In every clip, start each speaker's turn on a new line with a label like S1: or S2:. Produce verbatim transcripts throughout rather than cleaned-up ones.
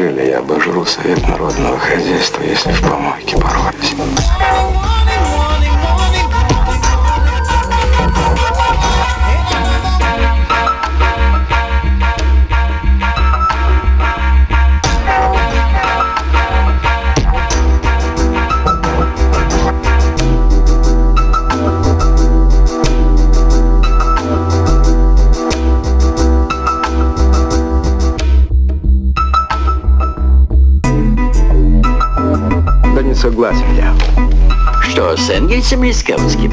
S1: Неужели я обожру совет народного хозяйства, если в помойке пороюсь?
S2: Согласен я.
S3: Что, с Энгельсом или с Каменским?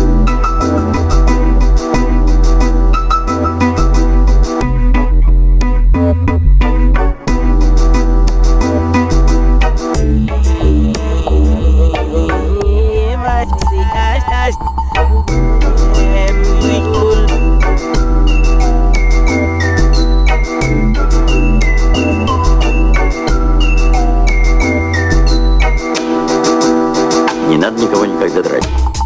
S3: Не надо никого никогда драть.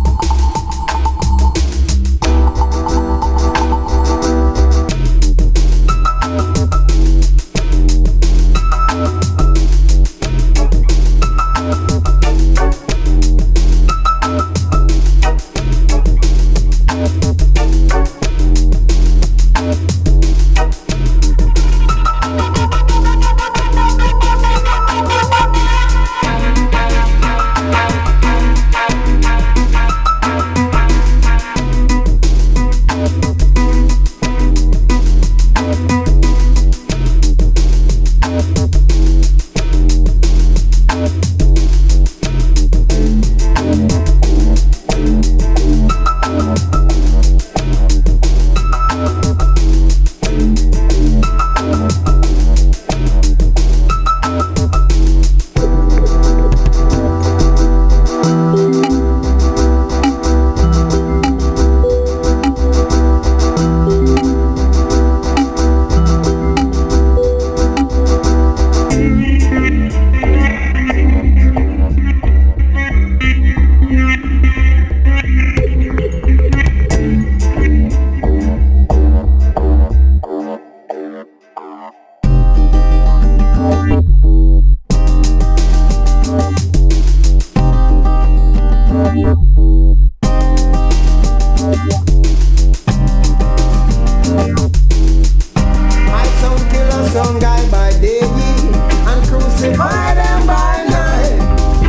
S4: Some guy by day and crucify them by night.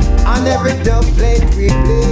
S4: On every dub plate we play.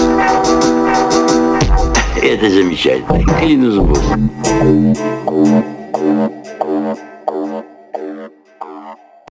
S3: Это замечательно. Клянусь Богом.